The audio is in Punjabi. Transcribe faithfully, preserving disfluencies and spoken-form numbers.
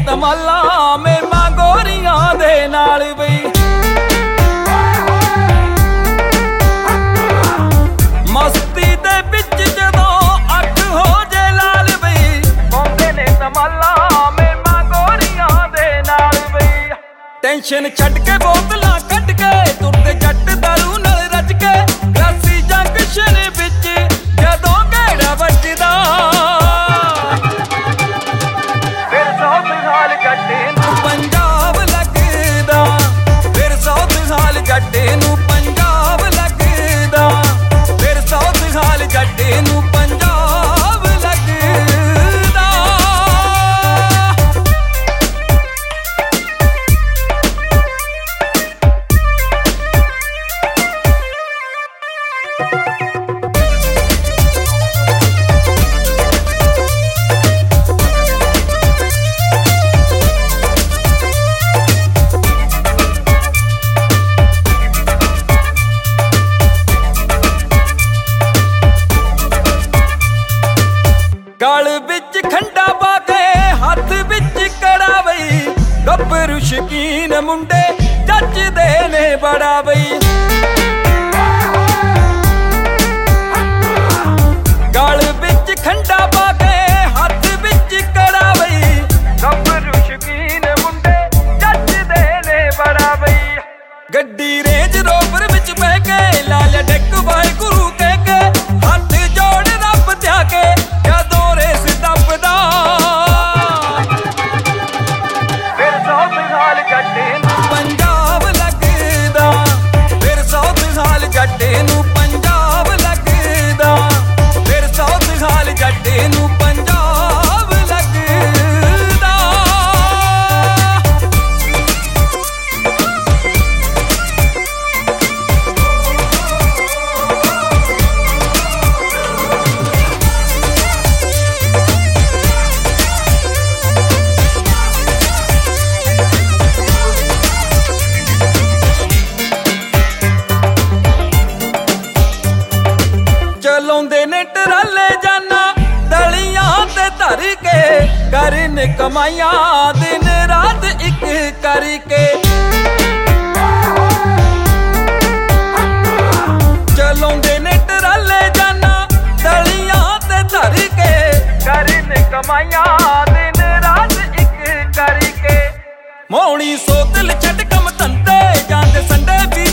ਧਮਾਲਾਂ ਮੇਮਾਂ ਗੋਰੀਆਂ ਦੇ ਨਾਲ ਬਈ। ਮਸਤੀ ਦੇ ਵਿੱਚ ਜਦੋਂ ਅੱਖ ਹੋ ਜੇ ਲਾਲ ਬਈ, ਪਾਉਂਦੇ ਨੇ ਧਮਾਲਾਂ ਮੇਮਾਂ ਗੋਰੀਆਂ ਦੇ ਨਾਲ ਬਈ। ਟੈਨਸ਼ਨ ਛੱਡ ਕੇ ਬੋਤਲਾਂ ਕੱਢ ਕੇ ਤੁਰਦੇ ਜੱਟ ਦਾਰੂ ਨਾਲ ਰੱਜ ਕੇ, ਗਲਾਸੀ ਜੰਕਸ਼ਨ ਵਿੱਚ ਜਦੋਂ ਘੇੜਾ ਵੱਜਦਾ, ਫਿਰ ਸੌ ਸਾਲ ਜੱਟੇ ਨੂੰ ਪੰਜਾਬ ਲੱਗਦਾ, ਫਿਰ ਸੌ ਸਾਲ ਜੱਟੇ ਨੂੰ ਪੰਜਾਬ ਲੱਗਦਾ, ਫਿਰ ਸੌ ਸਾਲ ਜੱਟੇ ਨੂੰ ਪੰਜਾਬ ਲੱਗਦਾ। ਗਲ ਵਿੱਚ ਖੰਡਾ ਪਾ ਕੇ ਹੱਥ ਵਿੱਚ ਕੜਾ ਬਈ, ਗੱਭਰੂ ਸ਼ਕੀਨ ਮੁੰਡੇ ਜੱਜਦੇ ਨੇ ਬੜਾ ਬਈ। ਗਲ ਵਿੱਚ ਖੰਡਾ ਪਾ ਕੇ ਹੱਥ ਵਿੱਚ ਕੜਾ ਬਈ, ਗੱਭਰੂ ਸ਼ਕੀਨ ਮੁੰਡੇ ਜੱਜਦੇ ਨੇ ਬੜਾ ਬਈ। ਗੱਡੀ ਰੇਂਜ ਰੋਵਰ ਵਿੱਚ ਬਹਿ ਕੇ ਲਾ ਲਿਆ ਡੈਕ ਵਾਹਿਗੁਰੂ ਕਹਿ ਕੇ, ਹੱਥ ਜੋੜ ਰੱਬ ਤੇ ਆ ਕੇ ਜਦੋਂ ਰੇਸ ਦੱਬਦਾ, ਫਿਰ ਸੌ ਸਾਲ ਜੱਟੇ ਨੂੰ ਪੰਜਾਬ ਲੱਗਦਾ, ਫਿਰ ਸੌ ਸਾਲ ਜੱਟੇ ਨੂੰ ਪੰਜਾਬ ਲੱਗਦਾ, ਫਿਰ ਸੌ ਸਾਲ ਜੱਟੇ ਨੂੰ ਪੰਜਾਬ ਲੱਗਦਾ। ਚਲਾਉਂਦੇ ਨੇ ਟਰਾਲੇ ਜਾਨਾ ਦਲੀਆਂ ਤੇ ਧਰ ਕੇ, ਕਰਨ ਕਮਾਈਆਂ ਦਿਨ ਰਾਤ ਇੱਕ ਕਰਕੇ। ਚਲਾਉਂਦੇ ਨੇ ਟਰਾਲੇ ਜਾਨਾ ਦਲੀਆਂ ਤੇ ਧਰ ਕੇ, ਕਰਨ ਕਮਾਈਆਂ ਦਿਨ ਰਾਤ ਇੱਕ ਕਰਕੇ। ਮੋਣੀ ਸੋਤਲ ਛੱਡ ਕੰਮ ਧੰਦੇ ਜਾਂਦੇ ਸੰਡੇ ਵੀ